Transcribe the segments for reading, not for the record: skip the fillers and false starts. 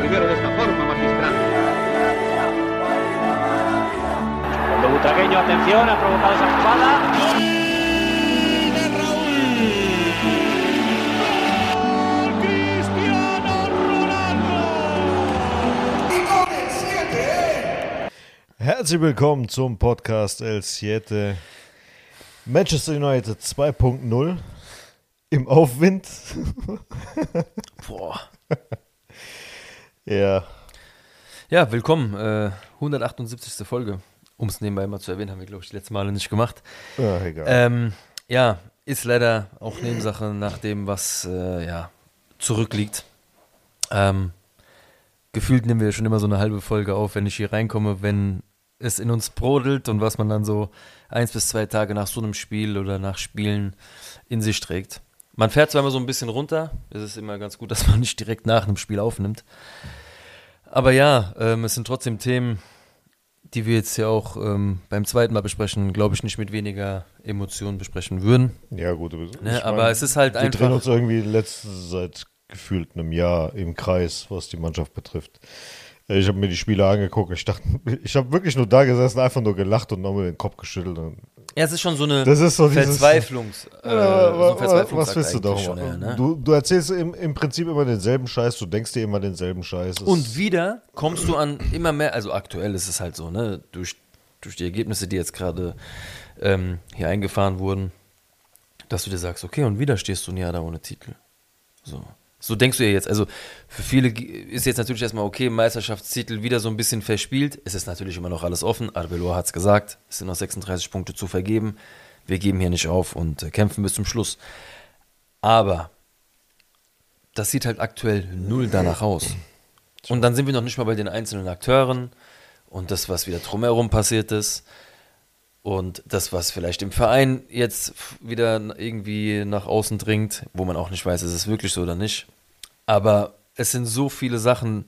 sugiere de esta forma magistral. Cuando Butragueño, atención, ha provocado esa jugada. Herzlich willkommen zum Podcast El Siete. Manchester United 2.0 im Aufwind. Boah. Ja. Ja, willkommen. 178. Folge. Um es nebenbei mal zu erwähnen, haben wir, glaube ich, die letzten Male nicht gemacht. Ja, egal. Ja, ist leider auch Nebensache nach dem, was zurückliegt. Gefühlt nehmen wir schon immer so eine halbe Folge auf, wenn ich hier reinkomme, wenn es in uns brodelt und was man dann so 1 bis 2 Tage nach so einem Spiel oder nach Spielen in sich trägt. Man fährt zwar immer so ein bisschen runter, es ist immer ganz gut, dass man nicht direkt nach einem Spiel aufnimmt. Aber ja, es sind trotzdem Themen, die wir jetzt ja auch beim zweiten Mal besprechen, glaube ich, nicht mit weniger Emotionen besprechen würden. Ja, gut. Aber es ist halt wir einfach... drehen uns irgendwie seit gefühlt einem Jahr im Kreis, was die Mannschaft betrifft. Ich habe mir die Spiele angeguckt. Ich habe wirklich nur da gesessen, einfach nur gelacht und nochmal den Kopf geschüttelt. Ja, es ist schon so eine Verzweiflungsakt was willst du doch schon, ne? Du erzählst im Prinzip immer denselben Scheiß, du denkst dir immer denselben Scheiß. Und wieder kommst du an immer mehr, also aktuell ist es halt so, ne, durch die Ergebnisse, die jetzt gerade hier eingefahren wurden, dass du dir sagst, okay, und wieder stehst du ein Jahr da ohne Titel. So denkst du ja jetzt, also für viele ist jetzt natürlich erstmal okay, Meisterschaftstitel wieder so ein bisschen verspielt. Es ist natürlich immer noch alles offen, Arbeloa hat es gesagt, es sind noch 36 Punkte zu vergeben. Wir geben hier nicht auf und kämpfen bis zum Schluss. Aber das sieht halt aktuell null danach aus. Und dann sind wir noch nicht mal bei den einzelnen Akteuren und das, was wieder drumherum passiert ist. Und das, was vielleicht im Verein jetzt wieder irgendwie nach außen dringt, wo man auch nicht weiß, ist es wirklich so oder nicht. Aber es sind so viele Sachen,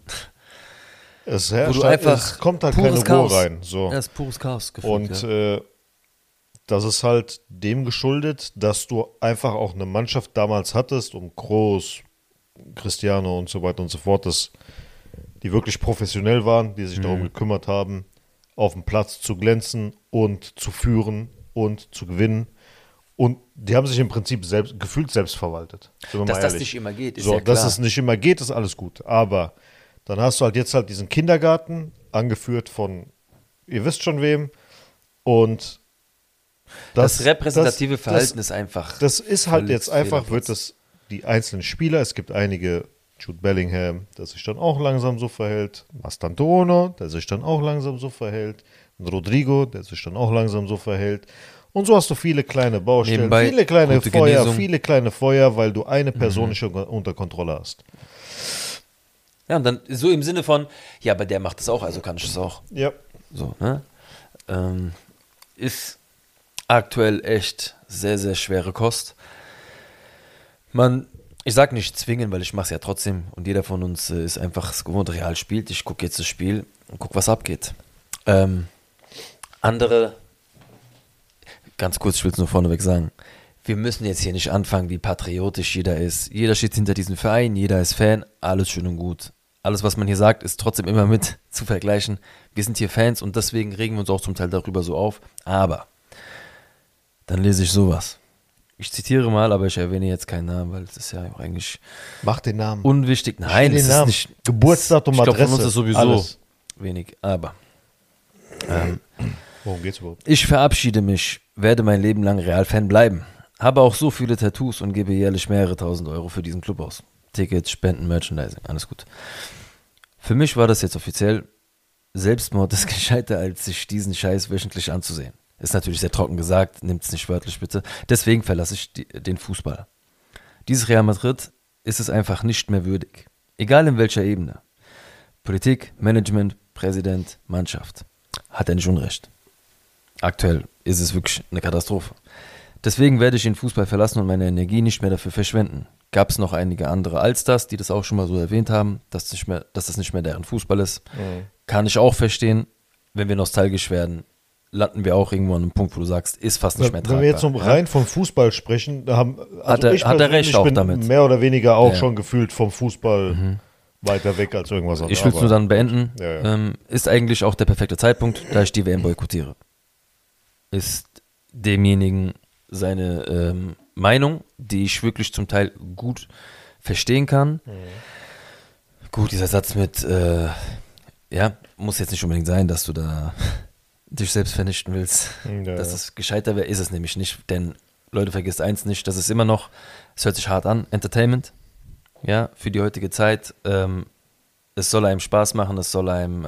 es kommt halt keine Ruhe rein. So. Ja, es ist pures Chaos gefühlt. Und das ist halt dem geschuldet, dass du einfach auch eine Mannschaft damals hattest, um Kroos, Cristiano und so weiter und so fort, die wirklich professionell waren, die sich darum gekümmert haben, auf dem Platz zu glänzen und zu führen und zu gewinnen. Und die haben sich im Prinzip gefühlt selbst verwaltet. Dass das nicht immer geht, ist so, ja klar. Dass es nicht immer geht, ist alles gut. Aber dann hast du halt jetzt diesen Kindergarten, angeführt von, ihr wisst schon wem. Und das repräsentative Verhalten ist einfach. Das ist halt jetzt einfach, die einzelnen Spieler, es gibt einige, Jude Bellingham, der sich dann auch langsam so verhält. Mastantuono, der sich dann auch langsam so verhält. Und Rodrigo, der sich dann auch langsam so verhält. Und so hast du viele kleine Baustellen, viele kleine Feuer, weil du eine Person nicht unter Kontrolle hast. Ja, und dann so im Sinne von, ja, aber der macht es auch, also kann ich es auch. Ja. So, ne? Ist aktuell echt sehr, sehr schwere Kost. Ich sag nicht zwingen, weil ich mache es ja trotzdem und jeder von uns ist einfach gewohnt, Real spielt. Ich gucke jetzt das Spiel und gucke, was abgeht. Andere, ganz kurz, ich will es nur vorneweg sagen, wir müssen jetzt hier nicht anfangen, wie patriotisch jeder ist. Jeder steht hinter diesem Verein, jeder ist Fan, alles schön und gut. Alles, was man hier sagt, ist trotzdem immer mit zu vergleichen. Wir sind hier Fans und deswegen regen wir uns auch zum Teil darüber so auf. Aber dann lese ich sowas. Ich zitiere mal, aber ich erwähne jetzt keinen Namen, weil es ist ja auch eigentlich Mach den Namen. Unwichtig. Nein, es ist nicht. Geburtsdatum, Adresse. Ich glaube, von uns ist sowieso alles wenig. Aber worum geht's überhaupt? Ich verabschiede mich, werde mein Leben lang Real-Fan bleiben. Habe auch so viele Tattoos und gebe jährlich mehrere tausend Euro für diesen Club aus. Tickets, Spenden, Merchandising, alles gut. Für mich war das jetzt offiziell. Selbstmord ist gescheiter, als sich diesen Scheiß wöchentlich anzusehen. Ist natürlich sehr trocken gesagt, nimmt es nicht wörtlich bitte. Deswegen verlasse ich den Fußball. Dieses Real Madrid ist es einfach nicht mehr würdig. Egal in welcher Ebene. Politik, Management, Präsident, Mannschaft. Hat er nicht Unrecht. Aktuell ist es wirklich eine Katastrophe. Deswegen werde ich den Fußball verlassen und meine Energie nicht mehr dafür verschwenden. Gab es noch einige andere als das, die das auch schon mal so erwähnt haben, dass das nicht mehr deren Fußball ist. Kann ich auch verstehen. Wenn wir nostalgisch werden, landen wir auch irgendwo an einem Punkt, wo du sagst, ist fast nicht mehr tragbar. Wenn wir jetzt rein vom Fußball sprechen, hat er recht auch damit. Mehr oder weniger auch schon gefühlt vom Fußball weiter weg als irgendwas anderes. Ich will es nur dann beenden. Ja. Ist eigentlich auch der perfekte Zeitpunkt, da ich die WM boykottiere. Ist demjenigen seine Meinung, die ich wirklich zum Teil gut verstehen kann. Gut, dieser Satz mit, muss jetzt nicht unbedingt sein, dass du da dich selbst vernichten willst. Ja, dass es gescheiter wäre, ist es nämlich nicht. Denn, Leute, vergisst eins nicht, das ist immer noch, es hört sich hart an, Entertainment. Ja, für die heutige Zeit. Es soll einem Spaß machen, es soll einem,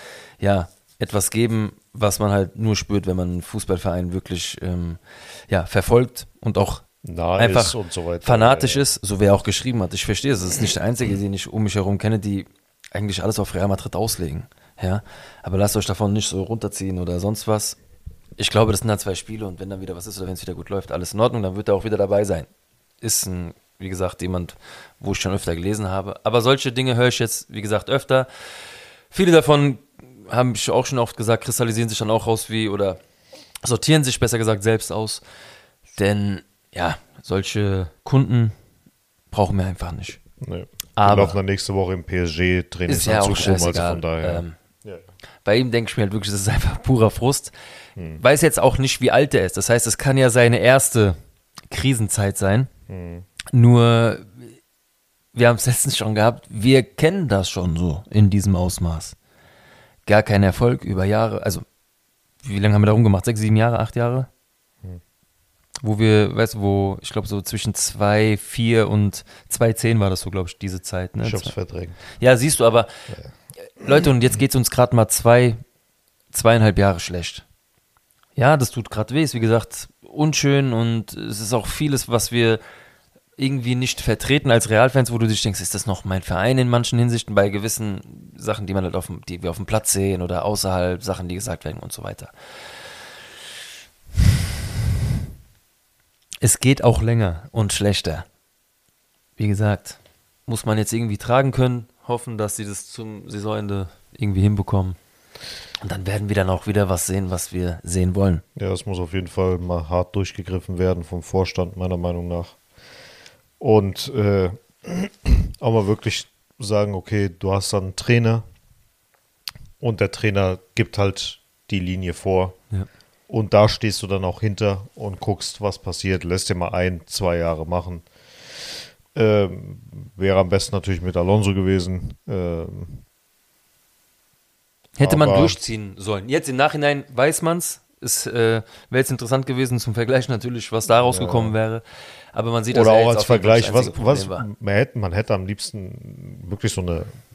etwas geben, was man halt nur spürt, wenn man einen Fußballverein wirklich, verfolgt und auch einfach ist und so weiter. fanatisch ist, so wie er auch geschrieben hat. Ich verstehe es, es ist nicht der Einzige, den ich um mich herum kenne, die eigentlich alles auf Real Madrid auslegen. Ja, aber lasst euch davon nicht so runterziehen oder sonst was. Ich glaube, das sind halt 2 Spiele und wenn dann wieder was ist oder wenn es wieder gut läuft, alles in Ordnung, dann wird er auch wieder dabei sein. Ist wie gesagt, jemand, wo ich schon öfter gelesen habe. Aber solche Dinge höre ich jetzt, wie gesagt, öfter. Viele davon, habe ich auch schon oft gesagt, kristallisieren sich dann auch raus oder sortieren sich besser gesagt selbst aus. Denn, solche Kunden brauchen wir einfach nicht. Nee. Aber wir laufen dann nächste Woche im PSG-Trainingsanzug ist ja auch rum, also scheißegal. von daher. Bei ihm denke ich mir halt wirklich, das ist einfach purer Frust. Weiß jetzt auch nicht, wie alt er ist. Das heißt, es kann ja seine erste Krisenzeit sein. Nur, wir haben es letztens schon gehabt, wir kennen das schon so in diesem Ausmaß. Gar kein Erfolg über Jahre. Also, wie lange haben wir da rumgemacht? 6, 7 Jahre, 8 Jahre? Wo wir, ich glaube so zwischen 2,4 und 2,10 war das so, glaube ich, diese Zeit. Ne? Ich hab's verdrängt. Ja, siehst du, aber Leute, und jetzt geht es uns gerade mal 2,5 Jahre schlecht. Ja, das tut gerade weh, ist wie gesagt unschön und es ist auch vieles, was wir irgendwie nicht vertreten als Realfans, wo du dich denkst, ist das noch mein Verein in manchen Hinsichten, bei gewissen Sachen, die man halt die wir auf dem Platz sehen oder außerhalb, Sachen, die gesagt werden und so weiter. Es geht auch länger und schlechter. Wie gesagt, muss man jetzt irgendwie tragen können, hoffen, dass sie das zum Saisonende irgendwie hinbekommen. Und dann werden wir dann auch wieder was sehen, was wir sehen wollen. Ja, das muss auf jeden Fall mal hart durchgegriffen werden vom Vorstand, meiner Meinung nach. Und auch mal wirklich sagen, okay, du hast dann einen Trainer und der Trainer gibt halt die Linie vor. Ja. Und da stehst du dann auch hinter und guckst, was passiert. Lässt dir mal 1-2 Jahre machen. Wäre am besten natürlich mit Alonso gewesen. Hätte man aber- durchziehen sollen. Jetzt im Nachhinein weiß man es. Es wäre jetzt interessant gewesen zum Vergleich natürlich, was da rausgekommen wäre. Aber man sieht das Oder ja auch jetzt als auf jeden Fall Vergleich, das einzige was Problem war. man hätte am liebsten wirklich so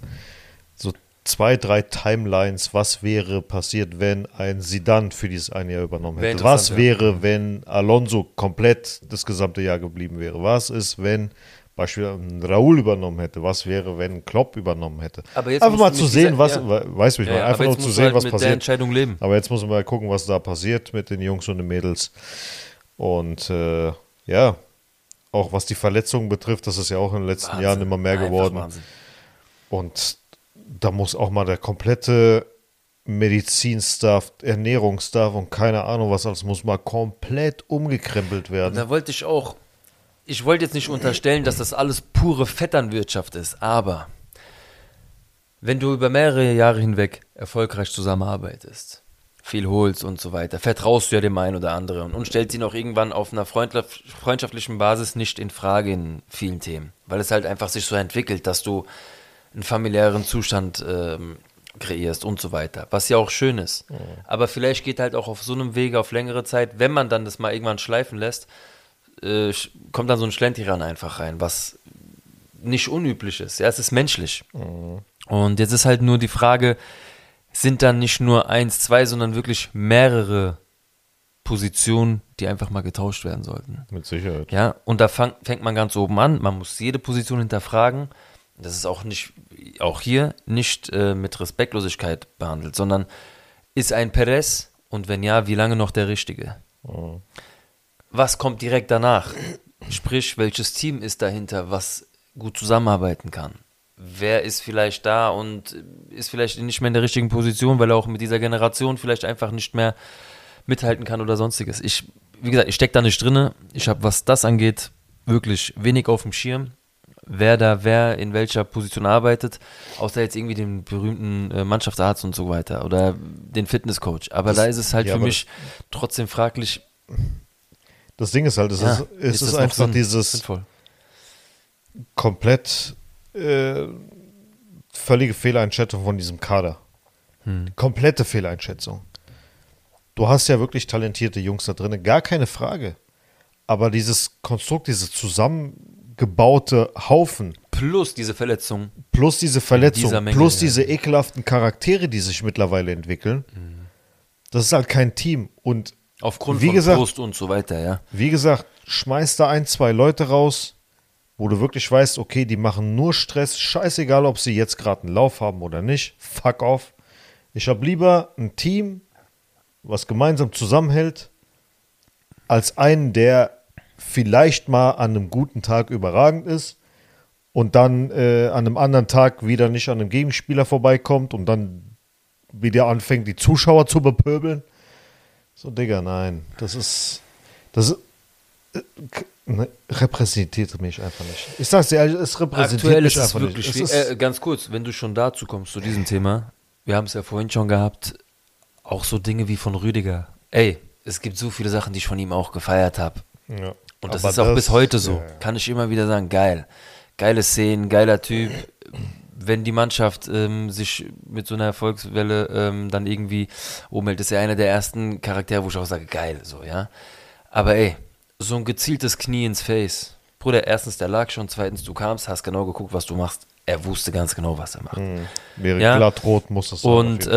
2, 3 Timelines, was wäre passiert, wenn ein Zidane für dieses eine Jahr übernommen Wäre hätte? interessant, Was ja. wäre, wenn Alonso komplett das gesamte Jahr geblieben wäre? Was ist, wenn beispielsweise Raúl übernommen hätte? Was wäre, wenn Klopp übernommen hätte? Aber jetzt Einfach musst mal du zu mit sehen, dieser- was, ja. weißt du, ich meine, Ja, einfach aber nur jetzt zu musst du sehen, halt was mit der passiert. Entscheidung leben. Aber jetzt muss man mal gucken, was da passiert mit den Jungs und den Mädels. Und auch was die Verletzungen betrifft, das ist ja auch in den letzten Wahnsinn. Jahren immer mehr Einfach geworden. Wahnsinn. Und da muss auch mal der komplette Medizinstaff, Ernährungsstaff und keine Ahnung was alles, muss mal komplett umgekrempelt werden. Da wollte ich wollte jetzt nicht unterstellen, dass das alles pure Vetternwirtschaft ist, aber wenn du über mehrere Jahre hinweg erfolgreich zusammenarbeitest, viel holst und so weiter, vertraust du ja dem einen oder anderen und stellst ihn auch irgendwann auf einer freundschaftlichen Basis nicht in Frage in vielen Themen, weil es halt einfach sich so entwickelt, dass du einen familiären Zustand kreierst und so weiter, was ja auch schön ist. Aber vielleicht geht halt auch auf so einem Wege auf längere Zeit, wenn man dann das mal irgendwann schleifen lässt, kommt dann so ein Schlendrian einfach rein, was nicht unüblich ist. Ja, es ist menschlich. Und jetzt ist halt nur die Frage, sind dann nicht nur 1, 2, sondern wirklich mehrere Positionen, die einfach mal getauscht werden sollten. Mit Sicherheit. Ja, und da fängt man ganz oben an. Man muss jede Position hinterfragen. Das ist auch hier nicht mit Respektlosigkeit behandelt, sondern ist ein Perez und wenn ja, wie lange noch der Richtige? Was kommt direkt danach? Sprich, welches Team ist dahinter, was gut zusammenarbeiten kann? Wer ist vielleicht da und ist vielleicht nicht mehr in der richtigen Position, weil er auch mit dieser Generation vielleicht einfach nicht mehr mithalten kann oder sonstiges. Wie gesagt, ich stecke da nicht drin. Ich habe, was das angeht, wirklich wenig auf dem Schirm. wer in welcher Position arbeitet, außer jetzt irgendwie den berühmten Mannschaftsarzt und so weiter oder den Fitnesscoach. Aber da ist es halt für mich trotzdem fraglich. Das Ding ist halt, es ist einfach dieses sinnvoll? Komplett völlige Fehleinschätzung von diesem Kader. Komplette Fehleinschätzung. Du hast ja wirklich talentierte Jungs da drin, gar keine Frage. Aber dieses Konstrukt, dieses zusammengebaute Haufen. Plus diese Verletzung. Plus diese Verletzung. Menge, plus diese ekelhaften Charaktere, die sich mittlerweile entwickeln. Das ist halt kein Team. Und aufgrund wie von gesagt, Frust und so weiter, ja. Wie gesagt, schmeiß da 1, 2 Leute raus, wo du wirklich weißt, okay, die machen nur Stress. Scheißegal, ob sie jetzt gerade einen Lauf haben oder nicht. Fuck off. Ich habe lieber ein Team, was gemeinsam zusammenhält, als einen, der vielleicht mal an einem guten Tag überragend ist und dann an einem anderen Tag wieder nicht an einem Gegenspieler vorbeikommt und dann wieder anfängt, die Zuschauer zu bepöbeln. So, Digga, nein. Das repräsentiert mich einfach nicht. Ich sag's dir ehrlich, es repräsentiert Aktuell mich ist es einfach wirklich nicht. ganz kurz, wenn du schon dazu kommst, zu diesem Thema, wir haben es ja vorhin schon gehabt, auch so Dinge wie von Rüdiger. Ey, es gibt so viele Sachen, die ich von ihm auch gefeiert habe. Ja. Und das Aber ist auch bis heute so. ja. Kann ich immer wieder sagen, geil. Geile Szenen, geiler Typ. Wenn die Mannschaft sich mit so einer Erfolgswelle dann irgendwie umhält, ist er einer der ersten Charaktere, wo ich auch sage, geil, so, ja. Aber ey, so ein gezieltes Knie ins Face. Bruder, erstens, der lag schon, zweitens, du kamst, hast genau geguckt, was du machst. Er wusste ganz genau, was er macht. Wäre Ja. glattrot, muss das sein. Und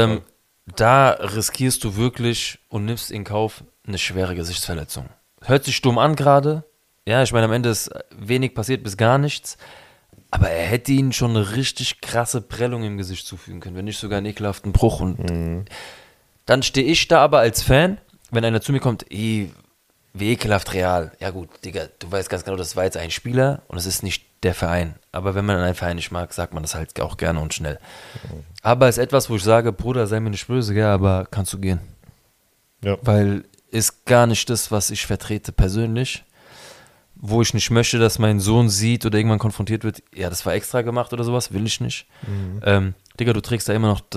da riskierst du wirklich und nimmst in Kauf eine schwere Gesichtsverletzung. Hört sich stumm an gerade. Ja, ich meine, am Ende ist wenig passiert bis gar nichts. Aber er hätte ihnen schon eine richtig krasse Prellung im Gesicht zufügen können, wenn nicht sogar einen ekelhaften Bruch. Und dann stehe ich da aber als Fan, wenn einer zu mir kommt, wie ekelhaft Real. Ja gut, Digga, du weißt ganz genau, das war jetzt ein Spieler und es ist nicht der Verein. Aber wenn man einen Verein nicht mag, sagt man das halt auch gerne und schnell. Aber es ist etwas, wo ich sage, Bruder, sei mir nicht böse, ja, aber kannst du gehen. Ja. Weil ist gar nicht das, was ich vertrete persönlich. Wo ich nicht möchte, dass mein Sohn sieht oder irgendwann konfrontiert wird, ja, das war extra gemacht oder sowas, will ich nicht. Digga, du trägst da immer noch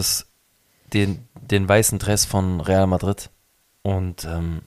den weißen Dress von Real Madrid. Und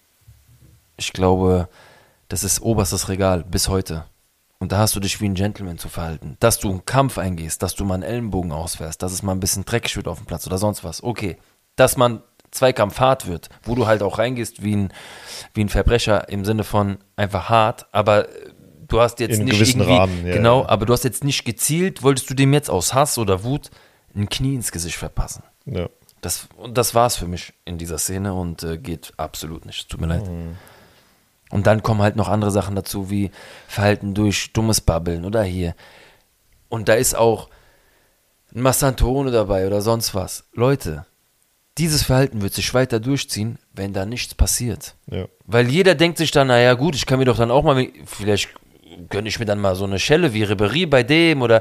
ich glaube, das ist oberstes Regal bis heute. Und da hast du dich wie ein Gentleman zu verhalten. Dass du einen Kampf eingehst, dass du mal einen Ellenbogen ausfährst, dass es mal ein bisschen dreckig wird auf dem Platz oder sonst was. Okay. Dass man Zweikampf hart wird, wo du halt auch reingehst wie ein Verbrecher im Sinne von einfach hart, aber du hast jetzt in einem nicht gewissen irgendwie, Rahmen, ja, genau, ja. aber du hast jetzt nicht gezielt, wolltest du dem jetzt aus Hass oder Wut ein Knie ins Gesicht verpassen. Ja. Das war es für mich in dieser Szene und geht absolut nicht. Tut mir leid. Und dann kommen halt noch andere Sachen dazu, wie Verhalten durch dummes Babbeln oder hier. Und da ist auch ein Massantone dabei oder sonst was. Leute, dieses Verhalten wird sich weiter durchziehen, wenn da nichts passiert. Ja. Weil jeder denkt sich dann, naja gut, ich kann mir doch dann auch mal, vielleicht gönne ich mir dann mal so eine Schelle wie Ribéry bei dem oder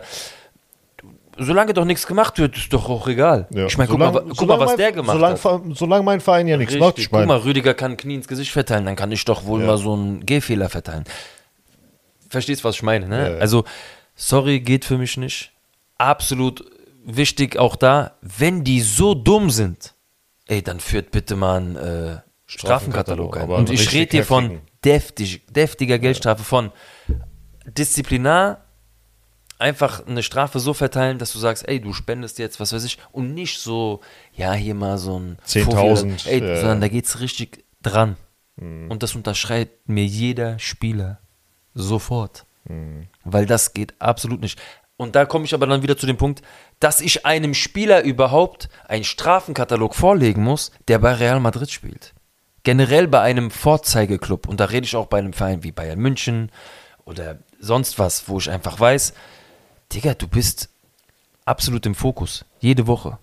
solange doch nichts gemacht wird, ist doch auch egal. Ja. Ich meine, guck mal, was der gemacht hat. Solange mein Verein ja nichts macht, Richtig, guck mal, Rüdiger kann ein Knie ins Gesicht verteilen, dann kann ich doch wohl mal so einen Gehfehler verteilen. Verstehst, was ich meine, ne? Ja. Also, sorry, geht für mich nicht. Absolut wichtig auch da, wenn die so dumm sind, ey, dann führt bitte mal einen Strafenkatalog ein. aber Und ich richtig rede hier von deftiger Geldstrafe, von Disziplinar, einfach eine Strafe so verteilen, dass du sagst, ey, du spendest jetzt, was weiß ich, und nicht so, ja, hier mal so ein 10.000, ey, sondern da geht's richtig dran. Und das unterschreibt mir jeder Spieler sofort. Weil das geht absolut nicht. Und da komme ich aber dann wieder zu dem Punkt, dass ich einem Spieler überhaupt einen Strafenkatalog vorlegen muss, der bei Real Madrid spielt. Generell bei einem Vorzeigeklub. Und da rede ich auch bei einem Verein wie Bayern München oder sonst was, wo ich einfach weiß, Digga, du bist absolut im Fokus. Jede Woche.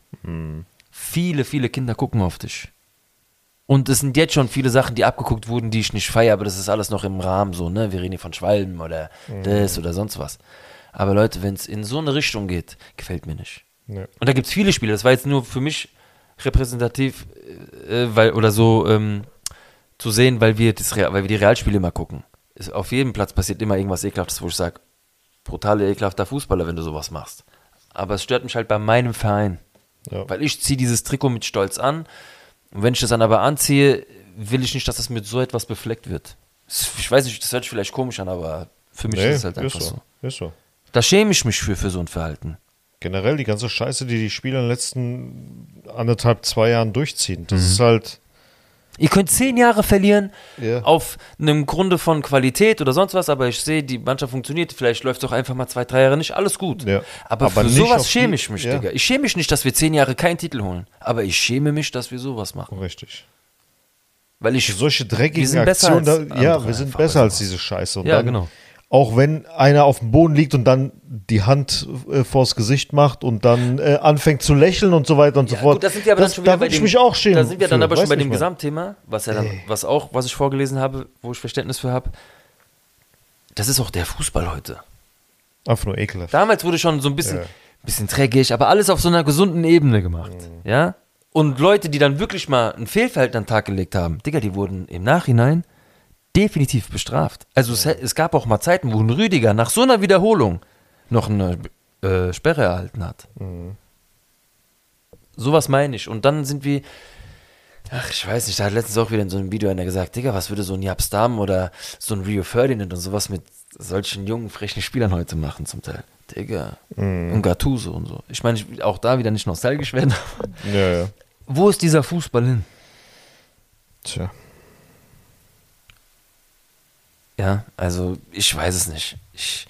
Viele Kinder gucken auf dich. Und es sind jetzt schon viele Sachen, die abgeguckt wurden, die ich nicht feiere, aber das ist alles noch im Rahmen so, ne? Wir reden hier von Schwalben oder das oder sonst was. Aber Leute, wenn es in so eine Richtung geht, gefällt mir nicht. Ja. Und da gibt es viele Spiele, das war jetzt nur für mich repräsentativ, zu sehen, weil wir die Realspiele immer gucken. Auf jedem Platz passiert immer irgendwas Ekelhaftes, wo ich sage, brutaler, ekelhafter Fußballer, wenn du sowas machst. Aber es stört mich halt bei meinem Verein. Ja. Weil ich ziehe dieses Trikot mit Stolz an. Und wenn ich das dann aber anziehe, will ich nicht, dass das mit so etwas befleckt wird. Ich weiß nicht, das hört sich vielleicht komisch an, aber für mich ist es halt einfach so. Ist so. Da schäme ich mich für so ein Verhalten. Generell die ganze Scheiße, die Spieler in den letzten 1,5-2 Jahren durchziehen. Das ist halt. Ihr könnt 10 Jahre verlieren Ja. auf einem Grunde von Qualität oder sonst was, aber ich sehe, die Mannschaft funktioniert. Vielleicht läuft es auch einfach mal 2-3 Jahre nicht. Alles gut. Ja. Aber für nicht sowas auf schäme die- ich mich, ja. Digga. Ich schäme mich nicht, dass wir 10 Jahre keinen Titel holen. Aber ich schäme mich, dass wir sowas machen. Richtig. Weil ich. Solche Wir dreckigen sind besser Aktionen, als ja, andere wir sind einfach besser bei als sowas. diese Scheiße. Und Ja, dann, genau. Auch wenn einer auf dem Boden liegt und dann die Hand vors Gesicht macht und dann anfängt zu lächeln und so weiter und so fort. Gut, das sind wir aber dann schon wieder da bei würde ich dem, mich auch schämen. Da sind wir dann für, aber schon weißt bei du, dem ich mein? Gesamtthema, was ich vorgelesen habe, wo ich Verständnis für habe. Das ist auch der Fußball heute. Einfach nur ekelhaft. Damals wurde schon so ein bisschen, Ja. bisschen dreckig, aber alles auf so einer gesunden Ebene gemacht. Ja? Und Leute, die dann wirklich mal ein Fehlverhalten an den Tag gelegt haben, Digga, die wurden im Nachhinein definitiv bestraft. Also es gab auch mal Zeiten, wo ein Rüdiger nach so einer Wiederholung noch eine Sperre erhalten hat. Sowas meine ich. Und dann sind wir, ich weiß nicht, da hat letztens auch wieder in so einem Video einer gesagt, Digga, was würde so ein Jaap Stam oder so ein Rio Ferdinand und sowas mit solchen jungen, frechen Spielern heute machen zum Teil. Digga. Und Gattuso und so. Ich meine, ich will auch da wieder nicht nostalgisch werden. Aber Ja, ja. wo ist dieser Fußball hin? Tja. Ja, also ich weiß es nicht. Ich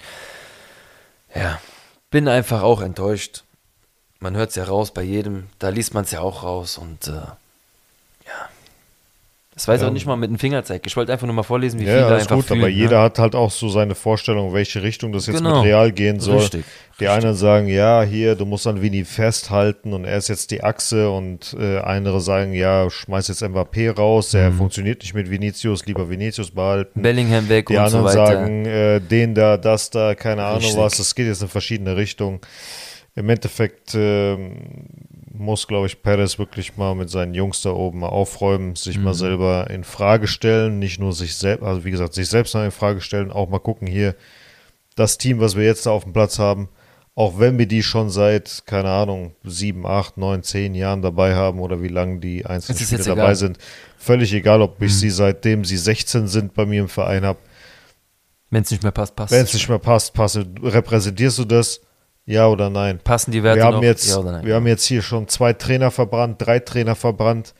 bin einfach auch enttäuscht. Man hört es ja raus bei jedem, da liest man es ja auch raus und das weiß Ja. auch nicht mal mit dem Fingerzeig. Ich wollte einfach nur mal vorlesen, wie Ja, viele alles einfach gut, fühlen. aber ne? jeder hat halt auch so seine Vorstellung, welche Richtung das jetzt Genau. mit Real gehen soll. Richtig, Die einen sagen, ja, hier, du musst an Vini festhalten und er ist jetzt die Achse und andere sagen, ja, schmeiß jetzt Mbappé raus, der funktioniert nicht mit Vinicius, lieber Vinicius behalten. Bellingham weg Die und so anderen weiter. sagen, den da, das da, keine Ahnung Richtig. was, das geht jetzt in verschiedene Richtungen. Im Endeffekt muss, glaube ich, Perez wirklich mal mit seinen Jungs da oben mal aufräumen, sich mal selber in Frage stellen, nicht nur sich selbst, also wie gesagt, sich selbst mal in Frage stellen, auch mal gucken hier, das Team, was wir jetzt da auf dem Platz haben, auch wenn wir die schon seit, keine Ahnung, 7, 8, 9, 10 Jahren dabei haben oder wie lange die einzelnen Es ist Spieler jetzt dabei egal. sind, völlig egal, ob ich sie seitdem sie 16 sind bei mir im Verein habe. Wenn es nicht mehr passt, passt Wenn es nicht mehr passt, repräsentierst du das? Ja oder nein? Passen die Werte Wir haben noch? jetzt, Ja oder nein? wir haben jetzt hier schon 2 Trainer verbrannt, 3 Trainer verbrannt.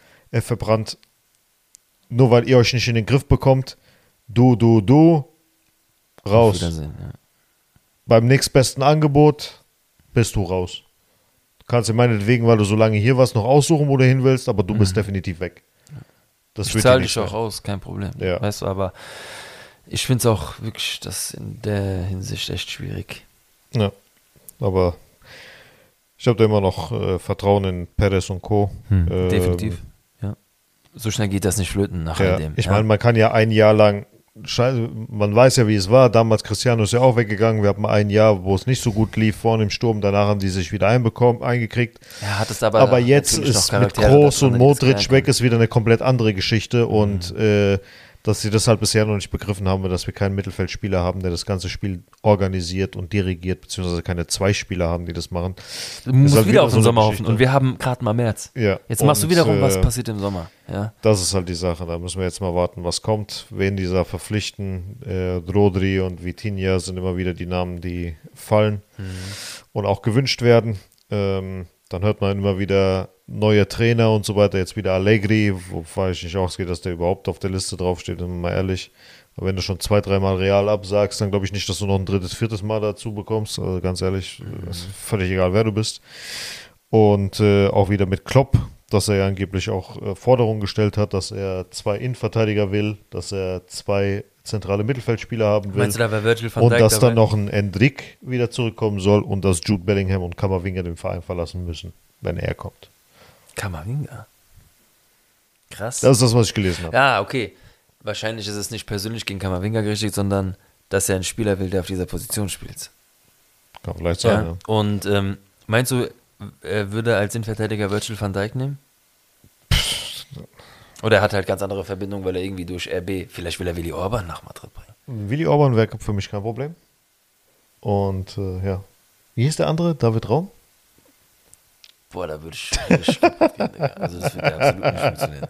Nur weil ihr euch nicht in den Griff bekommt. Du, Auf raus. Wiedersehen, ja. Beim nächstbesten Angebot bist du raus. Du kannst dir meinetwegen, weil du so lange hier warst, noch aussuchen, wo du hin willst, aber du bist definitiv weg. Das Ich wird dir zahle nichts dich auch mehr. aus, kein Problem. Ja. Weißt du, aber ich finde es auch wirklich das in der Hinsicht echt schwierig. Ja, aber ich habe da immer noch Vertrauen in Perez und Co. Definitiv. Ja. So schnell geht das nicht flöten nach all Ja, dem. ich meine, man kann ja ein Jahr lang, man weiß ja, wie es war. Damals Cristiano ist ja auch weggegangen. Wir hatten ein Jahr, wo es nicht so gut lief vorne im Sturm. Danach haben die sich wieder eingekriegt. Ja, hat es aber Aber jetzt natürlich ist noch mit Charaktere Kroos da drin, und die das Modric klären weg, ist wieder eine komplett andere Geschichte. Und dass sie das halt bisher noch nicht begriffen haben, dass wir keinen Mittelfeldspieler haben, der das ganze Spiel organisiert und dirigiert, beziehungsweise keine 2 Spieler haben, die das machen. Du musst Ist halt wieder auf so den eine Sommer hoffen. Geschichte. Und wir haben gerade mal März. Ja, Jetzt machst du und, wiederum, was passiert im Sommer. Ja. Das ist halt die Sache. Da müssen wir jetzt mal warten, was kommt. Wen die da verpflichten. Rodri und Vitinha sind immer wieder die Namen, die fallen und auch gewünscht werden. Dann hört man immer wieder neue Trainer und so weiter. Jetzt wieder Allegri, wobei ich nicht ausgehe, dass der überhaupt auf der Liste draufsteht, sind wir mal ehrlich. Aber wenn du schon 2, 3 Mal Real absagst, dann glaube ich nicht, dass du noch ein 3., 4. Mal dazu bekommst. Also ganz ehrlich, ist völlig egal, wer du bist. Und auch wieder mit Klopp, dass er ja angeblich auch Forderungen gestellt hat, dass er 2 Innenverteidiger will, dass er 2 zentrale Mittelfeldspieler haben will. Meinst du, da wäre Virgil van Und Dijk dass dabei? dann noch ein Endrick wieder zurückkommen soll und dass Jude Bellingham und Camavinga den Verein verlassen müssen, wenn er kommt. Camavinga. Krass. Das ist das, was ich gelesen habe. Ja, okay. Wahrscheinlich ist es nicht persönlich gegen Camavinga gerichtet, sondern dass er einen Spieler will, der auf dieser Position spielt. Kann vielleicht sein, ja. Und meinst du, er würde als Innenverteidiger Virgil van Dijk nehmen? Oder er hat halt ganz andere Verbindungen, weil er irgendwie durch RB, vielleicht will er Willi Orban nach Madrid bringen. Willi Orban wäre für mich kein Problem. Und ja. Wie hieß der andere? David Raum? Boah, da würde ich kaputt gehen, Digga. Also das würde ja absolut nicht funktionieren.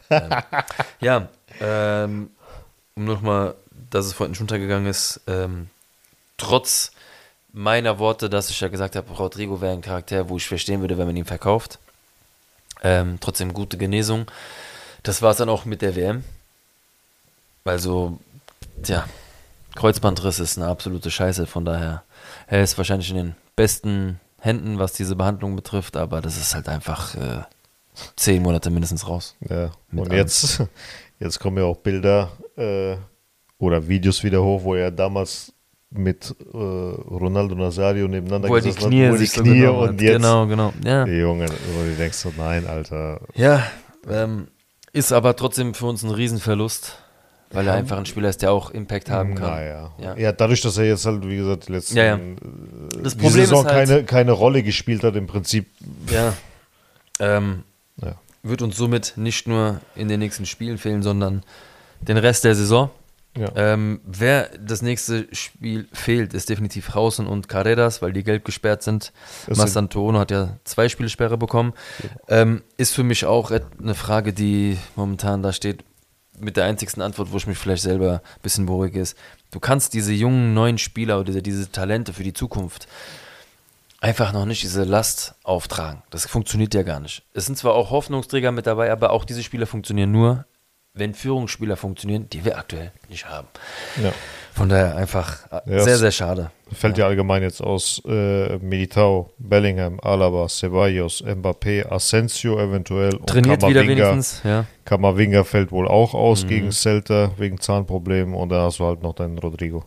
Um nochmal, dass es vorhin schon untergegangen ist, trotz meiner Worte, dass ich ja gesagt habe, Rodrigo wäre ein Charakter, wo ich verstehen würde, wenn man ihn verkauft. Trotzdem gute Genesung. Das war es dann auch mit der WM. Also, Kreuzbandriss ist eine absolute Scheiße, von daher, er ist wahrscheinlich in den besten Händen, was diese Behandlung betrifft, aber das ist halt einfach 10 Monate mindestens raus. Ja, und jetzt kommen ja auch Bilder oder Videos wieder hoch, wo er damals mit Ronaldo Nazario nebeneinander wo er die gesessen Knie, hat, sich so genommen und hat. jetzt Genau, ja. die Junge, wo du denkst so, nein, Alter. Ja, ist aber trotzdem für uns ein Riesenverlust, weil er einfach ein Spieler ist, der auch Impact haben kann. Naja. Ja. Ja, dadurch, dass er jetzt halt, wie gesagt, die letzten Das die Problem Saison ist halt, keine Rolle gespielt hat im Prinzip. ja, Ja. wird uns somit nicht nur in den nächsten Spielen fehlen, sondern den Rest der Saison. Ja. Wer das nächste Spiel fehlt, ist definitiv Hausen und Carreras, weil die gelb gesperrt sind. Mastantuono hat ja 2 Spielsperre bekommen. Ist für mich auch eine Frage, die momentan da steht, mit der einzigsten Antwort, wo ich mich vielleicht selber ein bisschen beruhige, ist, du kannst diese jungen, neuen Spieler oder diese Talente für die Zukunft einfach noch nicht diese Last auftragen. Das funktioniert ja gar nicht. Es sind zwar auch Hoffnungsträger mit dabei, aber auch diese Spieler funktionieren nur, wenn Führungsspieler funktionieren, die wir aktuell nicht haben. Ja. Von daher einfach sehr, sehr schade. Fällt ja allgemein jetzt aus Militao, Bellingham, Alaba, Ceballos, Mbappé, Asensio eventuell. Und Trainiert wieder wenigstens, ja. Camavinga fällt wohl auch aus gegen Celta wegen Zahnproblemen und dann hast du halt noch deinen Rodrigo.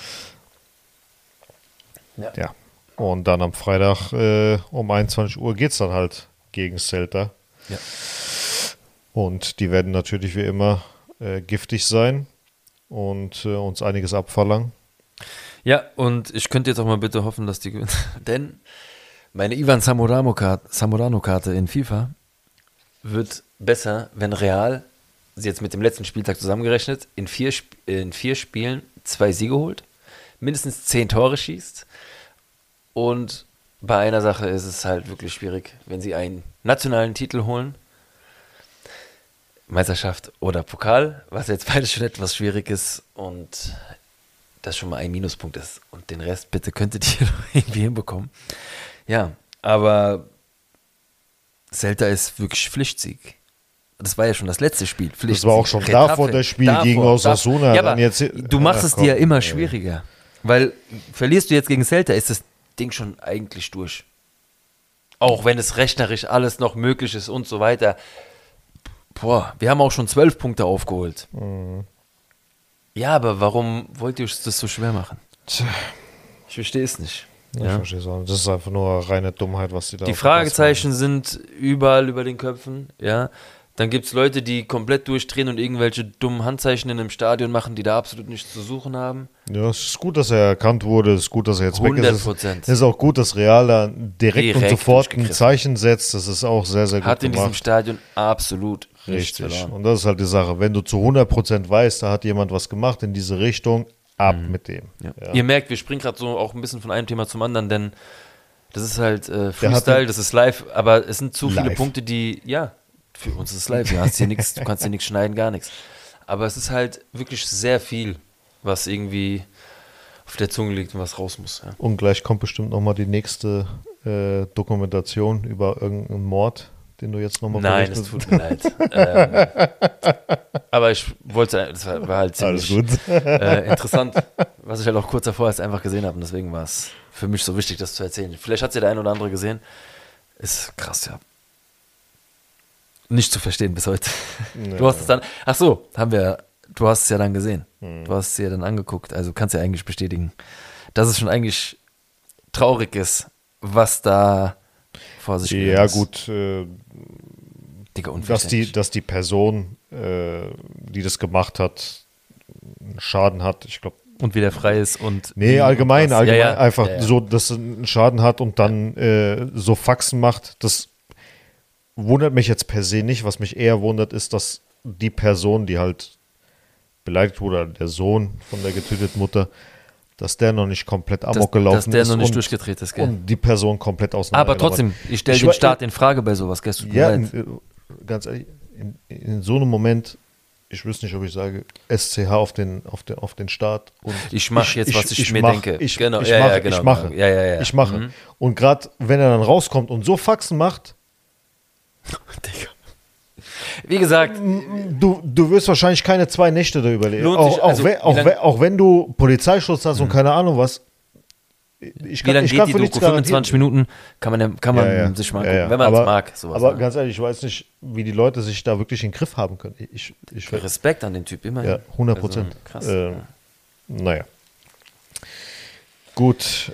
Ja. Und dann am Freitag um 21 Uhr geht es dann halt gegen Celta. Ja. Und die werden natürlich wie immer giftig sein und uns einiges abverlangen. Ja, und ich könnte jetzt auch mal bitte hoffen, dass die gewinnen. Denn meine Ivan Zamorano-Karte in FIFA wird besser, wenn Real, jetzt mit dem letzten Spieltag zusammengerechnet, in 4 Spielen 2 Siege holt, mindestens 10 Tore schießt. Und bei einer Sache ist es halt wirklich schwierig, wenn sie einen nationalen Titel holen, Meisterschaft oder Pokal, was jetzt beides schon etwas schwierig ist und das schon mal ein Minuspunkt ist. Und den Rest bitte könntet ihr noch irgendwie hinbekommen. Ja, aber Celta ist wirklich Pflichtsieg. Das war ja schon das letzte Spiel. Das war auch schon davor das Spiel gegen Osasuna. Ja, aber jetzt, du machst es dir ja immer schwieriger. Weil verlierst du jetzt gegen Celta, ist das Ding schon eigentlich durch. Auch wenn es rechnerisch alles noch möglich ist und so weiter. Boah, wir haben auch schon 12 Punkte aufgeholt. Mhm. Ja, aber warum wollt ihr das so schwer machen? Tja. Ich verstehe es nicht. Ich verstehe es auch nicht. Das ist einfach nur reine Dummheit, was die da Die Fragezeichen sind überall über den Köpfen, ja. Dann gibt es Leute, die komplett durchdrehen und irgendwelche dummen Handzeichen in einem Stadion machen, die da absolut nichts zu suchen haben. Ja, es ist gut, dass er erkannt wurde. Es ist gut, dass er jetzt weg ist. 100%. Es ist auch gut, dass Real da direkt und sofort ein durchgegriffen. Zeichen setzt. Das ist auch sehr, sehr gut Hat in diesem gemacht. Stadion absolut nichts Richtig. verloren. Und das ist halt die Sache. Wenn du zu 100% weißt, da hat jemand was gemacht in diese Richtung, ab mit dem. Ja. Ja. Ihr merkt, wir springen gerade so auch ein bisschen von einem Thema zum anderen, denn das ist halt Freestyle, das ist live, aber es sind zu viele Live. Punkte, die, ja, für uns ist es live, du kannst hier nichts schneiden, gar nichts. Aber es ist halt wirklich sehr viel, was irgendwie auf der Zunge liegt und was raus muss. Ja. Und gleich kommt bestimmt nochmal die nächste Dokumentation über irgendeinen Mord, den du jetzt nochmal Nein, es tut mir leid. Aber ich wollte, das war halt ziemlich interessant, was ich halt auch kurz davor erst einfach gesehen habe und deswegen war es für mich so wichtig, das zu erzählen. Vielleicht hat es ja der ein oder andere gesehen. Ist krass, ja. Nicht zu verstehen bis heute. Ja. Du hast es dann, ach so, du hast es ja dann gesehen. Du hast es ja dann angeguckt, also kannst ja eigentlich bestätigen, dass es schon eigentlich traurig ist, was da vor sich geht. Ja, gut, Digga, dass die Person, die das gemacht hat, einen Schaden hat, ich glaube. Und wieder frei ist und. Nee, allgemein ja. einfach so, dass er einen Schaden hat und dann so Faxen macht, das wundert mich jetzt per se nicht. Was mich eher wundert, ist, dass die Person, die halt beleidigt wurde, der Sohn von der getöteten Mutter, dass der noch nicht komplett amok gelaufen ist. Dass der noch nicht durchgedreht ist, gell? Und die Person komplett auseinander. Aber trotzdem, ich stelle den Staat in Frage bei sowas, gell? Ja, ganz ehrlich, in so einem Moment, ich wüsste nicht, ob ich sage, SCH auf den Start. Und ich mache jetzt, was ich mir denke. Ich mache. Und gerade, wenn er dann rauskommt und so Faxen macht, Digga. Wie gesagt, du wirst wahrscheinlich keine 2 Nächte da überleben. Auch wenn du Polizeischutz hast und keine Ahnung was. Wie lange geht die Doku? 25 Minuten kann man sich mal gucken, wenn man es mag. Sowas, aber ganz ehrlich, ich weiß nicht, wie die Leute sich da wirklich in den Griff haben können. Respekt an den Typ, immerhin. Ja, 100%. Also, krass. Naja. Gut.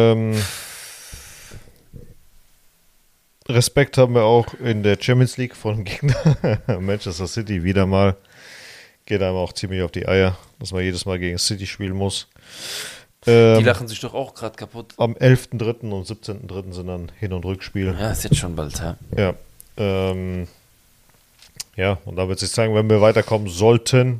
Respekt haben wir auch in der Champions League von Gegner Manchester City wieder mal. Geht einem auch ziemlich auf die Eier, dass man jedes Mal gegen City spielen muss. Die lachen sich doch auch gerade kaputt. Am 11.3. und 17.3. sind dann Hin- und Rückspiele. Ja, ist jetzt schon bald, ja. Ja. Ja, und da wird sich zeigen, wenn wir weiterkommen sollten,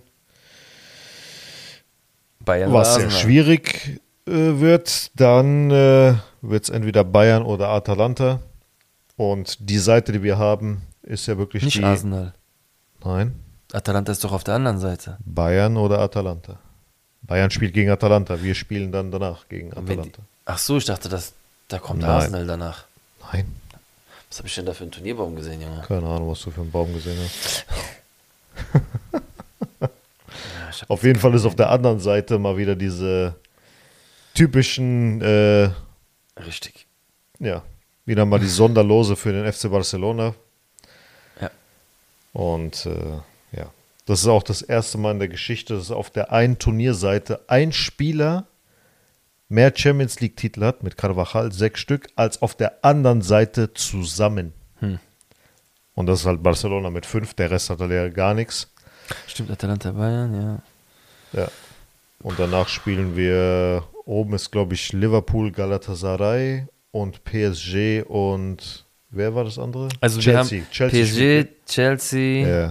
Bayern was sehr schwierig wird, dann wird es entweder Bayern oder Atalanta. Und die Seite, die wir haben, ist ja wirklich nicht Arsenal. Nein. Atalanta ist doch auf der anderen Seite. Bayern oder Atalanta. Bayern spielt gegen Atalanta, wir spielen dann danach gegen Atalanta. Ach so, ich dachte, da kommt Arsenal danach. Nein. Was habe ich denn da für einen Turnierbaum gesehen, Junge? Keine Ahnung, was du für einen Baum gesehen hast. Ja, auf jeden Fall ist auf der anderen Seite mal wieder diese typischen richtig. Ja, wieder mal die Sonderlose für den FC Barcelona. Ja. Und ja, das ist auch das erste Mal in der Geschichte, dass auf der einen Turnierseite ein Spieler mehr Champions League-Titel hat, mit Carvajal 6 Stück, als auf der anderen Seite zusammen. Und das ist halt Barcelona mit 5, der Rest hat ja gar nichts. Stimmt, Atalanta Bayern, ja. Ja. Und danach spielen wir, oben ist glaube ich Liverpool, Galatasaray und PSG und wer war das andere? Also Chelsea. wir haben PSG, Chelsea. Ja.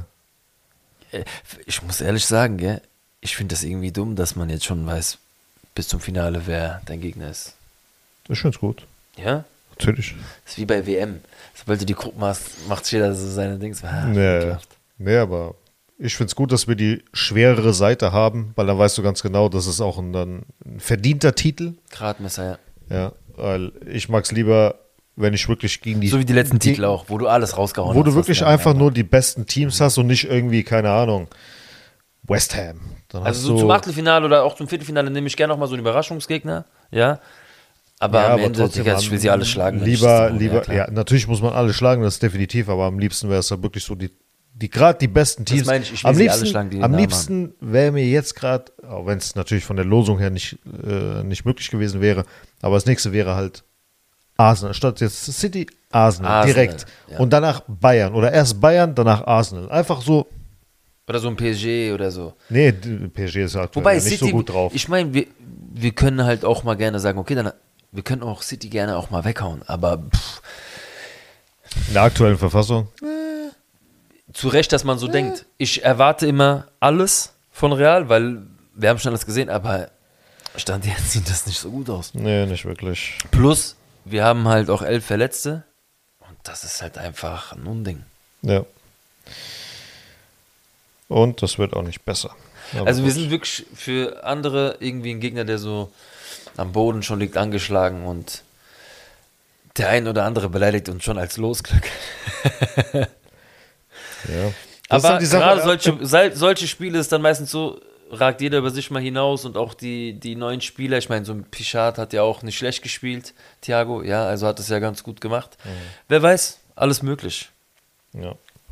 Ich muss ehrlich sagen, gell, ich finde das irgendwie dumm, dass man jetzt schon weiß, bis zum Finale, wer dein Gegner ist. Ich finde es gut. Ja? Natürlich. Das ist wie bei WM. Sobald du die Gruppen hast, macht jeder so seine Dings. Nee, aber ich finde es gut, dass wir die schwerere Seite haben, weil dann weißt du ganz genau, das ist auch ein verdienter Titel. Gradmesser, ja. Ja, weil ich mag es lieber, wenn ich wirklich gegen die... So wie die letzten Titel auch, wo du alles rausgehauen hast. Wo du wirklich einfach nur die besten Teams hast und nicht irgendwie, keine Ahnung, West Ham. Dann also so zum Achtelfinale oder auch zum Viertelfinale nehme ich gerne noch mal so einen Überraschungsgegner, ja. Aber am Ende, Digga, ich will sie alle schlagen. Lieber, ja, natürlich muss man alle schlagen, das ist definitiv, aber am liebsten wäre es halt wirklich so gerade die besten Teams. Das meine ich will sie alle schlagen, die am liebsten wäre mir jetzt gerade, auch wenn es natürlich von der Losung her nicht möglich gewesen wäre, aber das nächste wäre halt Arsenal. Statt jetzt City, Arsenal direkt. Ja. Und danach Bayern. Oder erst Bayern, danach Arsenal. Einfach so. Oder so ein PSG oder so. Nee, PSG ist aktuell Wobei nicht City, so gut drauf. Ich meine, wir können halt auch mal gerne sagen, okay, dann wir können auch City gerne auch mal weghauen, aber in der aktuellen Verfassung? Zu Recht, dass man so denkt. Ich erwarte immer alles von Real, weil wir haben schon alles gesehen, aber Stand jetzt sieht das nicht so gut aus. Nee, nicht wirklich. Plus, wir haben halt auch 11 Verletzte und das ist halt einfach ein Unding. Ja. Und das wird auch nicht besser. Aber also wir sind wirklich für andere irgendwie ein Gegner, der so am Boden schon liegt, angeschlagen und der ein oder andere beleidigt uns schon als Losglück. Ja. Aber gerade solche Spiele ist dann meistens so, ragt jeder über sich mal hinaus und auch die neuen Spieler, ich meine, so ein Pichard hat ja auch nicht schlecht gespielt, Thiago, ja, also hat es ja ganz gut gemacht. Wer weiß, alles möglich. Ja.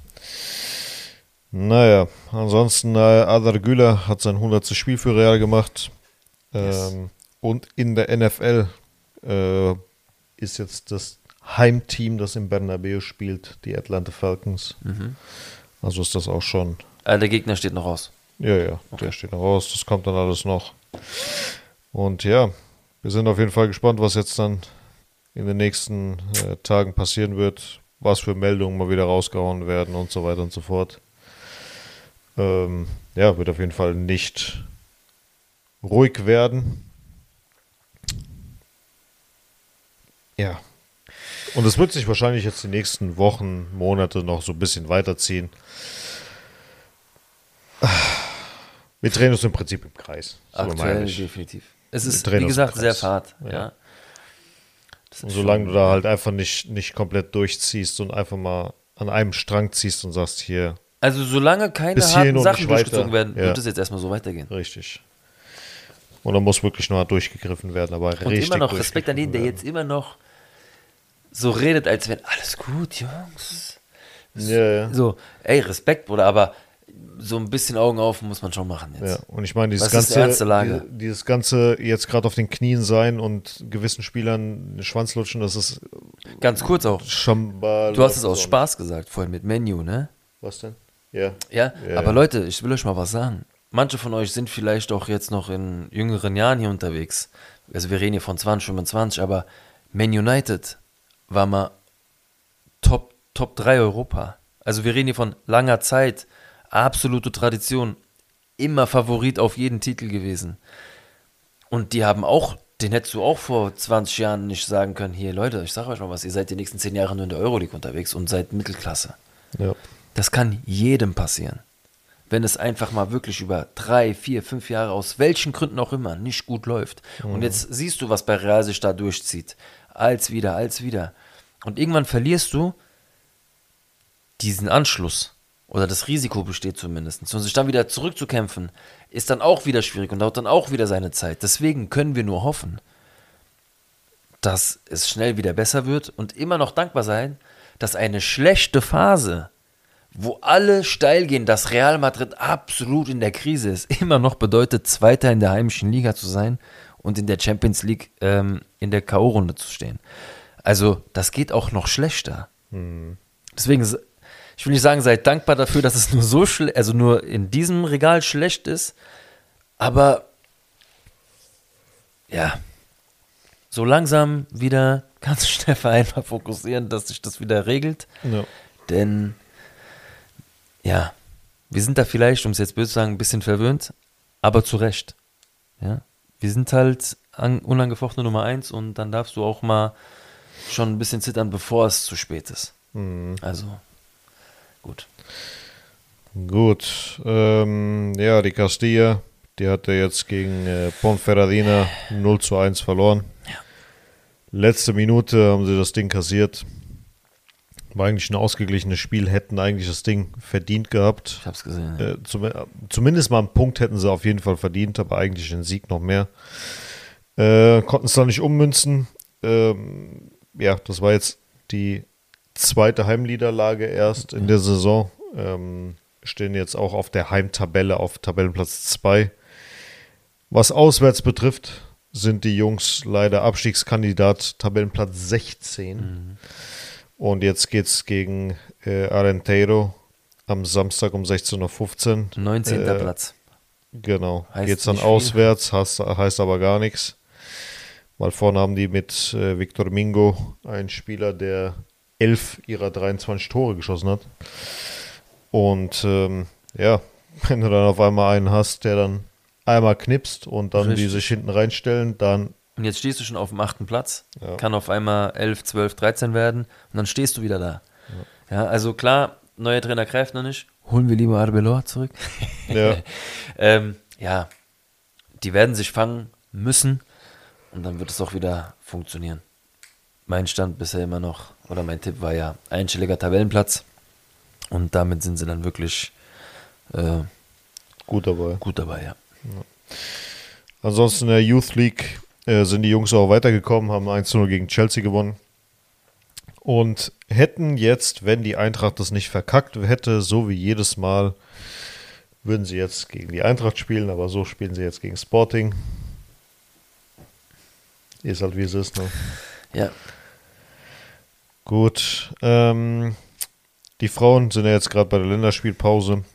Naja, ansonsten Adar Güler hat sein 100. Spiel für Real gemacht. Yes. Und in der NFL ist jetzt das Heimteam, das im Bernabeu spielt, die Atlanta Falcons. Also ist das auch schon... Der Gegner steht noch raus. Ja, okay. Der steht noch raus. Das kommt dann alles noch. Und ja, wir sind auf jeden Fall gespannt, was jetzt dann in den nächsten Tagen passieren wird, was für Meldungen mal wieder rausgehauen werden und so weiter und so fort. Ja, wird auf jeden Fall nicht ruhig werden. Ja. Und es wird sich wahrscheinlich jetzt die nächsten Wochen, Monate noch so ein bisschen weiterziehen. Wir drehen uns im Prinzip im Kreis. Aktuell definitiv. Es ist, drehen wie uns gesagt, im sehr Kreis. fad. Ja. Ja. Das Und ist solange schon- du da halt einfach nicht komplett durchziehst und einfach mal an einem Strang ziehst und sagst, hier, Also solange keine Bis hierhin harten und Sachen nicht weiter. durchgezogen werden, Ja. wird es jetzt erstmal so weitergehen. richtig. Und dann muss wirklich nur durchgegriffen werden, aber Und richtig immer noch Respekt an den, der durchgegriffen jetzt immer noch so redet, als wenn alles gut, Jungs. werden. Ja. So, ey, Respekt, Bruder, aber so ein bisschen Augen auf muss man schon machen jetzt. Ja, und ich meine, dieses Was ist die ernste ganze, Lage? dieses ganze jetzt gerade auf den Knien sein und gewissen Spielern den Schwanz lutschen, das ist Ganz kurz auch. Schamba. Du hast es aus Spaß gesagt vorhin mit Menu, ne? Was denn? Ja. Ja, Ja, aber ja. Leute, ich will euch mal was sagen. Manche von euch sind vielleicht auch jetzt noch in jüngeren Jahren hier unterwegs. Also wir reden hier von 20, 25, aber Man United war mal Top 3 Europa. Also wir reden hier von langer Zeit, absolute Tradition, immer Favorit auf jeden Titel gewesen. Und die haben auch, den hättest du auch vor 20 Jahren nicht sagen können, hier Leute, ich sag euch mal was, ihr seid die nächsten 10 Jahre nur in der Euroleague unterwegs und seid Mittelklasse. Ja. Das kann jedem passieren. Wenn es einfach mal wirklich über 3, 4, 5 Jahre aus welchen Gründen auch immer nicht gut läuft. Und jetzt siehst du, was bei Real sich da durchzieht. Als wieder. Und irgendwann verlierst du diesen Anschluss. Oder das Risiko besteht zumindest. Und sich dann wieder zurückzukämpfen, ist dann auch wieder schwierig und dauert dann auch wieder seine Zeit. Deswegen können wir nur hoffen, dass es schnell wieder besser wird und immer noch dankbar sein, dass eine schlechte Phase, wo alle steil gehen, dass Real Madrid absolut in der Krise ist, immer noch bedeutet, Zweiter in der heimischen Liga zu sein und in der Champions League in der K.O.-Runde zu stehen. Also das geht auch noch schlechter. Deswegen, ich will nicht sagen, seid dankbar dafür, dass es nur so also nur in diesem Regal schlecht ist, aber ja, so langsam wieder ganz schnell einfach fokussieren, dass sich das wieder regelt. Ja. Denn, ja, wir sind da vielleicht, um es jetzt böse zu sagen, ein bisschen verwöhnt, aber zu Recht. Ja? Wir sind halt unangefochtene Nummer 1 und dann darfst du auch mal schon ein bisschen zittern, bevor es zu spät ist. Also, gut. Gut. Ja, die Castilla, die hatte jetzt gegen Ponferradina 0:1 verloren. Ja. Letzte Minute haben sie das Ding kassiert. War eigentlich ein ausgeglichenes Spiel, hätten eigentlich das Ding verdient gehabt. Ich hab's gesehen. Ja. Zumindest mal einen Punkt hätten sie auf jeden Fall verdient, aber eigentlich den Sieg noch mehr. Konnten es da nicht ummünzen. Ja, das war jetzt die zweite Heimniederlage erst in der Saison. Stehen jetzt auch auf der Heimtabelle auf Tabellenplatz 2. Was auswärts betrifft, sind die Jungs leider Abstiegskandidat, Tabellenplatz 16. Und jetzt geht's gegen Arenteiro am Samstag um 16:15 Uhr. 19. Platz. Genau. Heißt Geht's dann nicht viel. auswärts, heißt aber gar nichts. Weil vorne haben die mit Victor Mingo einen Spieler, der 11 ihrer 23 Tore geschossen hat. Und ja, wenn du dann auf einmal einen hast, der dann einmal knipst und dann die Richtig. sich hinten reinstellen, dann Und jetzt stehst du schon auf dem 8. Platz, Ja. kann auf einmal 11, 12, 13 werden und dann stehst du wieder da. Ja, also klar, neuer Trainer greift noch nicht. Holen wir lieber Arbeloa zurück. ja, Ja, die werden sich fangen müssen und dann wird es auch wieder funktionieren. Mein Stand bisher immer noch, oder mein Tipp war ja einstelliger Tabellenplatz und damit sind sie dann wirklich gut dabei. gut dabei, ja. Ansonsten in der Youth League sind die Jungs auch weitergekommen, haben 1:0 gegen Chelsea gewonnen. Und hätten jetzt, wenn die Eintracht das nicht verkackt hätte, so wie jedes Mal, würden sie jetzt gegen die Eintracht spielen, aber so spielen sie jetzt gegen Sporting. Ist halt wie es ist, ne? Ja, Gut. Die Frauen sind ja jetzt gerade bei der Länderspielpause,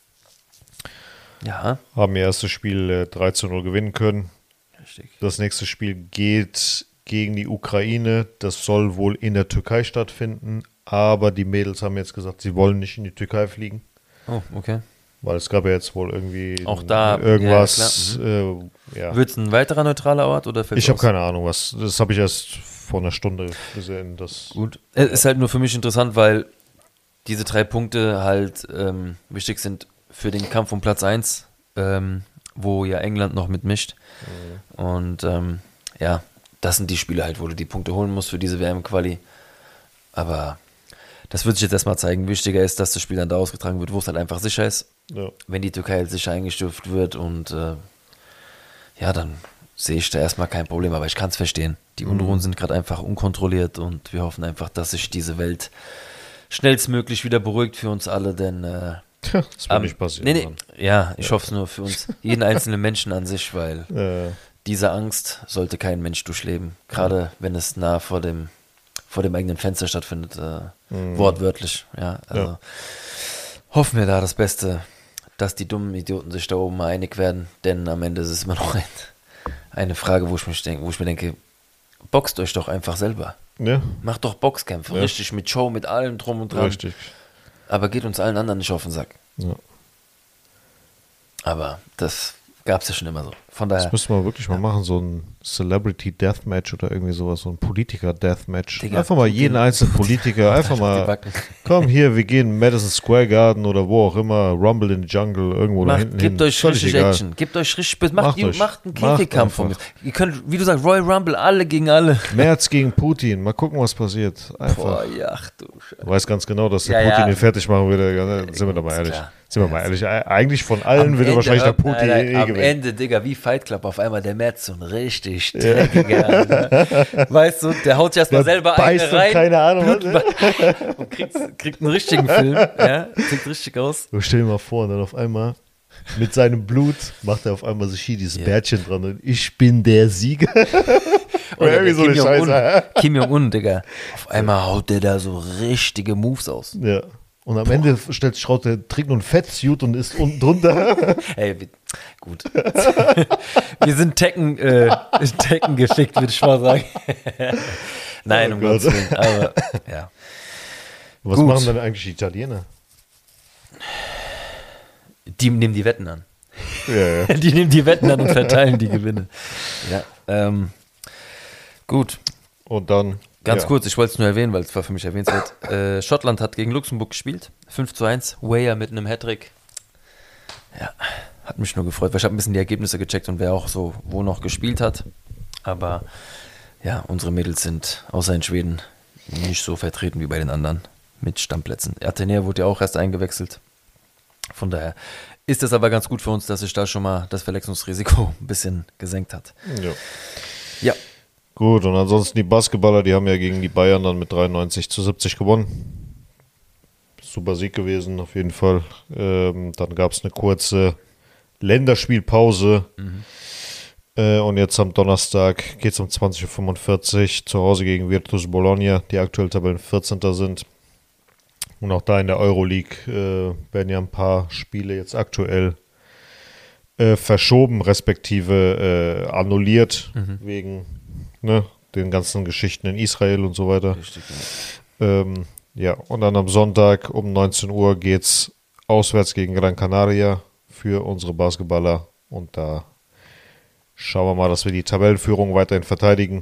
ja, haben ihr erstes Spiel 3:0 gewinnen können. richtig. Das nächste Spiel geht gegen die Ukraine. Das soll wohl in der Türkei stattfinden. Aber die Mädels haben jetzt gesagt, sie wollen nicht in die Türkei fliegen. Oh, okay. Weil es gab ja jetzt wohl irgendwie Auch da, irgendwas. ja, Ja. Wird es ein weiterer neutraler Ort oder fällt Ich habe aus? keine Ahnung, was. Das habe ich erst vor einer Stunde gesehen. Gut. Es ist halt nur für mich interessant, weil diese 3 Punkte halt wichtig sind für den Kampf um Platz 1, wo ja England noch mitmischt. Und ja, das sind die Spiele halt, wo du die Punkte holen musst für diese WM-Quali. Aber das wird sich jetzt erstmal zeigen. Wichtiger ist, dass das Spiel dann da ausgetragen wird, wo es halt einfach sicher ist. Ja. Wenn die Türkei halt sicher eingestuft wird und ja, dann sehe ich da erstmal kein Problem, aber ich kann es verstehen. Die Unruhen sind gerade einfach unkontrolliert und wir hoffen einfach, dass sich diese Welt schnellstmöglich wieder beruhigt für uns alle, denn das wird nicht passieren. Ja, ich hoffe es nur für uns, jeden einzelnen Menschen an sich, weil diese Angst sollte kein Mensch durchleben, gerade wenn es nah vor dem eigenen Fenster stattfindet, wortwörtlich. Ja, also hoffen wir da das Beste, dass die dummen Idioten sich da oben mal einig werden, denn am Ende ist es immer noch eine Frage, wo ich mir denke, boxt euch doch einfach selber. Ja. Macht doch Boxkämpfe, richtig, mit Show, mit allem drum und dran. Richtig. Aber geht uns allen anderen nicht auf den Sack. Ja. Aber das gab es ja schon immer so. Von daher. Das müssen wir wirklich mal machen, so ein Celebrity Deathmatch oder irgendwie sowas, so ein Politiker Deathmatch. Digga, einfach mal jeden einzelnen Politiker, einfach mal, komm hier, wir gehen Madison Square Garden oder wo auch immer, Rumble in the Jungle, irgendwo da hinten hin. Gebt euch Völlig richtig egal. Action, gebt euch richtig, macht einen Käfigkampf einfach. von mir. Ihr könnt, wie du sagst, Royal Rumble, alle gegen alle. Merz gegen Putin, mal gucken, was passiert. Einfach. Boah, ja, ach du Scheiße. Du weißt ganz genau, dass der Ja, Putin ja. ihn fertig machen würde. Ja, sind wir doch mal Ist ehrlich. klar. Sind wir mal ehrlich. Eigentlich von allen würde wahrscheinlich der Putin am gewinnen. Ende, Digga, wie Fight Club, auf einmal der Merz so ein richtig dreckiger. Ne? Weißt du, der haut sich erstmal selber beißt eine und rein. keine Ahnung. Und kriegt einen richtigen Film. Ja, sieht richtig aus. So, stell dir mal vor, und dann auf einmal mit seinem Blut macht er auf einmal sich hier dieses Bärtchen dran und ich bin der Sieger. Oder irgendwie so eine Kim Jong-un, Scheiße. Kim Jong-un, Digga. Auf einmal haut der da so richtige Moves aus. Ja. Und am Ende stellt sich raus, der trägt nur ein Fettsuit und ist unten drunter. Ey, gut. Wir sind Tekken geschickt, würde ich mal sagen. Nein, um Gott. Gottes Willen. Aber, ja. Was Gut. machen dann eigentlich die Italiener? Die nehmen die Wetten an. Ja. Die nehmen die Wetten an und verteilen die Gewinne. Ja, gut. Und dann. Ganz ja. kurz, ich wollte es nur erwähnen, weil es war für mich erwähnenswert. Schottland hat gegen Luxemburg gespielt. 5:1. Weah mit einem Hattrick. Ja, hat mich nur gefreut, weil ich habe ein bisschen die Ergebnisse gecheckt und wer auch so wo noch gespielt hat. Aber ja, unsere Mädels sind außer in Schweden nicht so vertreten wie bei den anderen mit Stammplätzen. Athenea wurde ja auch erst eingewechselt. Von daher ist es aber ganz gut für uns, dass sich da schon mal das Verletzungsrisiko ein bisschen gesenkt hat. Ja. Ja. Gut, und ansonsten die Basketballer, die haben ja gegen die Bayern dann mit 93-70 gewonnen. Super Sieg gewesen, auf jeden Fall. Dann gab es eine kurze Länderspielpause. Und jetzt am Donnerstag geht es um 20:45 Uhr zu Hause gegen Virtus Bologna, die aktuell Tabellen 14. sind. Und auch da in der Euroleague werden ja ein paar Spiele jetzt aktuell verschoben, respektive annulliert, wegen den ganzen Geschichten in Israel und so weiter. Richtig, ja. Ja, und dann am Sonntag um 19 Uhr geht's auswärts gegen Gran Canaria für unsere Basketballer. Und da schauen wir mal, dass wir die Tabellenführung weiterhin verteidigen.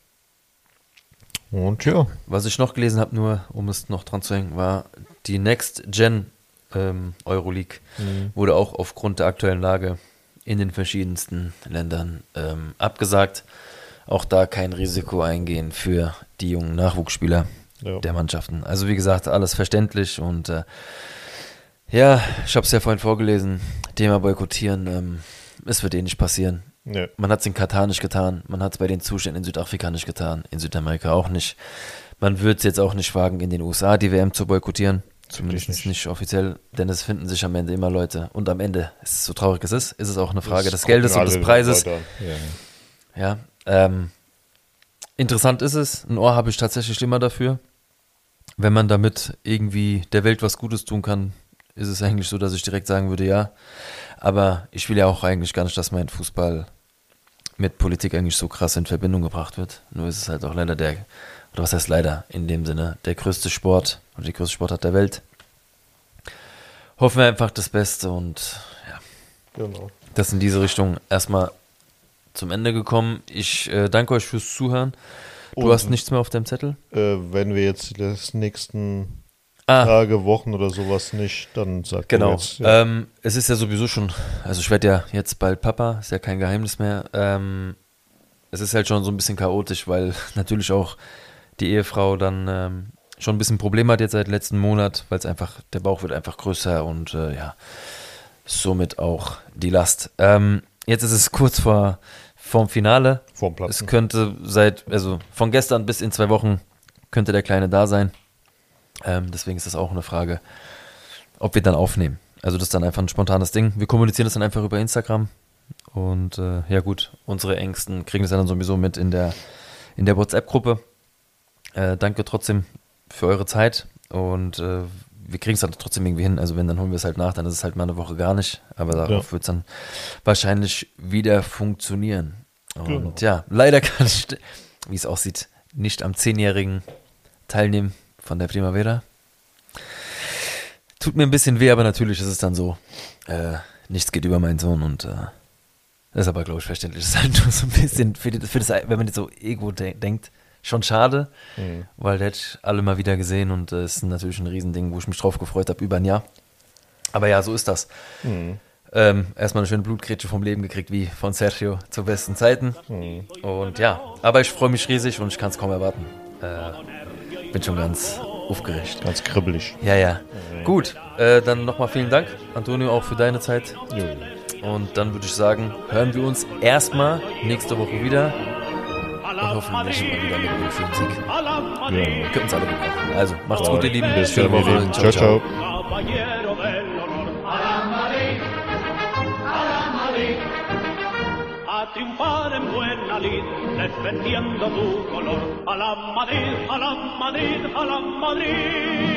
Und ja. Was ich noch gelesen habe, nur um es noch dran zu hängen, war die Next Gen Euroleague wurde auch aufgrund der aktuellen Lage in den verschiedensten Ländern abgesagt. Auch da kein Risiko eingehen für die jungen Nachwuchsspieler der Mannschaften. Also wie gesagt, alles verständlich und ja, ich habe es ja vorhin vorgelesen, Thema Boykottieren, es wird eh nicht passieren. Ja. Man hat es in Katar nicht getan, man hat es bei den Zuständen in Südafrika nicht getan, in Südamerika auch nicht. Man wird es jetzt auch nicht wagen, in den USA die WM zu boykottieren, zumindest nicht offiziell, denn es finden sich am Ende immer Leute. Und am Ende, so traurig es ist es auch eine Frage des Geldes und des Preises. Ja, interessant ist es, ein Ohr habe ich tatsächlich immer dafür. Wenn man damit irgendwie der Welt was Gutes tun kann, ist es eigentlich so, dass ich direkt sagen würde, ja. Aber ich will ja auch eigentlich gar nicht, dass mein Fußball mit Politik eigentlich so krass in Verbindung gebracht wird. Nur ist es halt auch leider oder was heißt leider, in dem Sinne, der größte Sport oder die größte Sportart der Welt. Hoffen wir einfach das Beste und ja, Genau. das in diese Richtung erstmal zum Ende gekommen. Ich danke euch fürs Zuhören. Du hast nichts mehr auf deinem Zettel? Wenn wir jetzt die nächsten Tage, Wochen oder sowas nicht, dann sag Genau. jetzt. Ja. Es ist ja sowieso schon, also ich werde ja jetzt bald Papa, ist ja kein Geheimnis mehr. Es ist halt schon so ein bisschen chaotisch, weil natürlich auch die Ehefrau dann schon ein bisschen Probleme hat jetzt seit letzten Monat, weil es einfach, der Bauch wird einfach größer und ja, somit auch die Last. Jetzt ist es kurz vorm Finale. Vorm Platz. Es könnte also von gestern bis in 2 Wochen könnte der Kleine da sein. Deswegen ist das auch eine Frage, ob wir dann aufnehmen. Also das ist dann einfach ein spontanes Ding. Wir kommunizieren das dann einfach über Instagram. Und ja gut, unsere Ängsten kriegen das dann sowieso mit in der WhatsApp-Gruppe. Danke trotzdem für eure Zeit. Und wir kriegen es dann trotzdem irgendwie hin. Also wenn, dann holen wir es halt nach. Dann ist es halt mal eine Woche gar nicht. Aber darauf wird es dann wahrscheinlich wieder funktionieren. Und ja, leider kann ich, wie es aussieht, nicht am 10-jährigen teilnehmen von der Primavera. Tut mir ein bisschen weh, aber natürlich ist es dann so. Nichts geht über meinen Sohn und das ist aber, glaube ich, verständlich. Das ist halt nur so ein bisschen, für das, wenn man jetzt so Ego denkt, schon schade, weil der hätte ich alle mal wieder gesehen und das ist natürlich ein Riesending, wo ich mich drauf gefreut habe, über ein Jahr. Aber ja, so ist das. Erstmal eine schöne Blutgrätsche vom Leben gekriegt, wie von Sergio zu besten Zeiten. Und ja, aber ich freue mich riesig und ich kann es kaum erwarten. Bin schon ganz aufgeregt. Ganz kribbelig. Ja. Gut, dann nochmal vielen Dank, Antonio, auch für deine Zeit. Und dann würde ich sagen, hören wir uns erstmal nächste Woche wieder und hoffentlich mal wieder mit einem schönen Sieg. Ja. Können uns alle gut machen. Also, macht's gut, ihr Lieben. Bis Schöne dann, ihr Woche. Lieben. Ciao, ciao. Caballero del honor a la Madrid, a triunfar en buena lid, defendiendo tu color, a la Madrid, a la Madrid, a la Madrid.